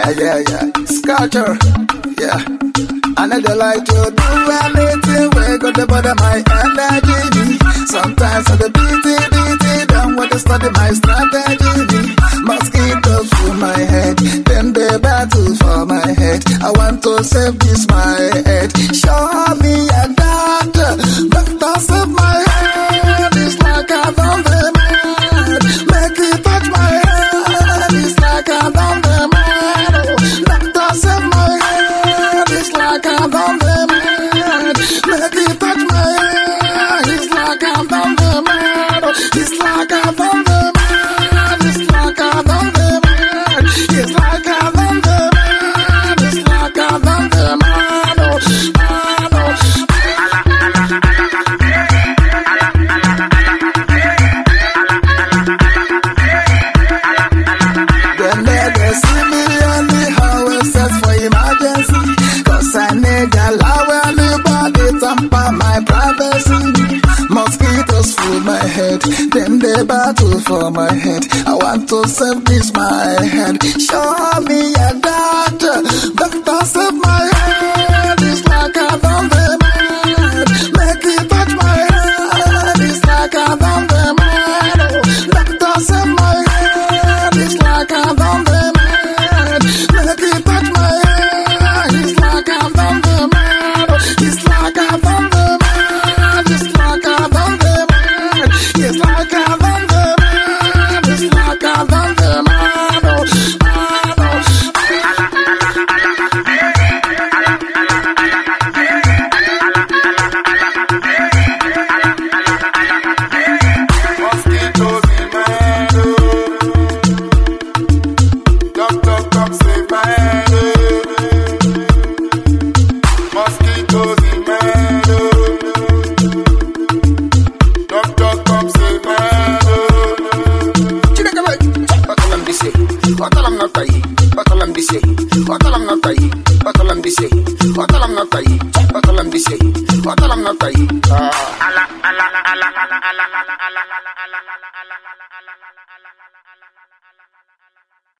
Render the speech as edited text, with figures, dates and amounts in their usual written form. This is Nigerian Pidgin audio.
Yeah. Sculpture, yeah. I never like to do anything where got to bother my energy. Sometimes I beat don't want to study my strategy. Mosquitoes through my head, then they battle for my head. I want to save this my head. Show me a doctor, doctor save my head. It's like I don't mad. Make it touch my head. It's like I don't mad. Doctor save my head. It's like I don't mad. Make it touch my head. It's like I don't mad. It's like I don't mad. It's like I don't mad. It's like I don't mad. It's like I don't mad. Mosquitoes fill my head, then they battle for my head. I want to save this my head. Show me a doctor, doctor save my head. It's like I don't mad. Make it touch my head. It's like I don't mad. Doctor save my head. It's like I don't mad. Make it touch my head. It's like I don't mad. It's like I don't mad. It's like I don't mad. It's like I don't mad. It's like I don't mad. Mosquitoes in my head, doctor come save my head. Mosquitoes in my head, doctor come save my head. Batalam dise, batalam na tai, batalam dise, batalam na tai, batalam dise, batalam na tai, batalam dise, batalam na tai. Ala ala ala ala ala ala ala ala ala ala ala ala ala ala ala.